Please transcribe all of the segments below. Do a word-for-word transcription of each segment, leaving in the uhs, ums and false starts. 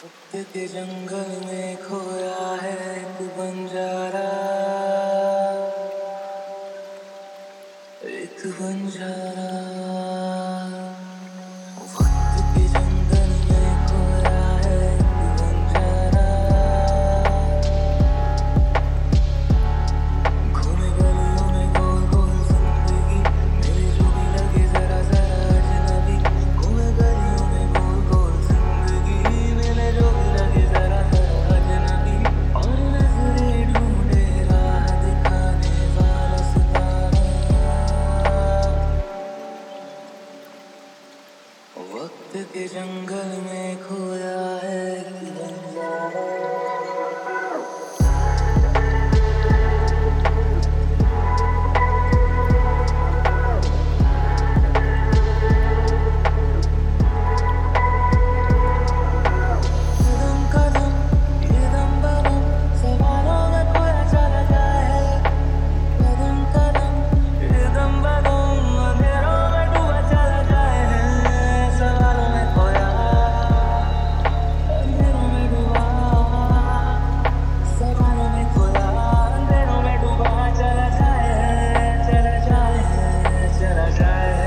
वक्त के जंगल में खोया है एक बंजारा, एक बंजारा। वक्त के जंगल में खोया है एक बंजारा, घूमे गलियों में गोल गोल जिंदगी, मेरे जो भी लगे जरा जरा अजनबी। घूमे गलियों में गोल गोल जिंदगी, मेरे जो भी लगे जरा जरा अजनबी। और नजरे ढूंढे राह दिखाने वाला सितारा, वक्त के जंगल में खोया है एक बंजारा। कदम कदम ये दम बदम सवालों में खोया चला जाए, कदम कदम ये दम बदम अंधेरों में डूबा चला जाए। सवालों में खोया अंधेरों में डूबा, सवालों में खोया अंधेरों में डूबा चला जाए, चला जाए, चला जाए।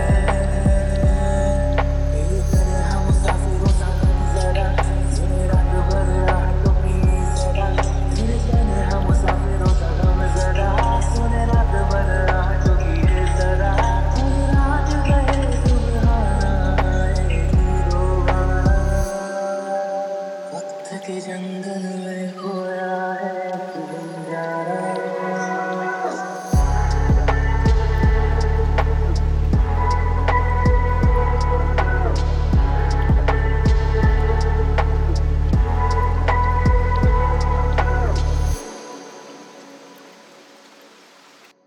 ये तन्हा मुसाफिरों सा गम जरा, सुने रात भर रातों की सदा। ये तन्हा मुसाफिरों सा गम जरा, सुने रात भर रातों की ये सदा। कल रात गए सुबहाना आएगी दोबारा, वक्त के जंगल में खोया है एक बंजारा।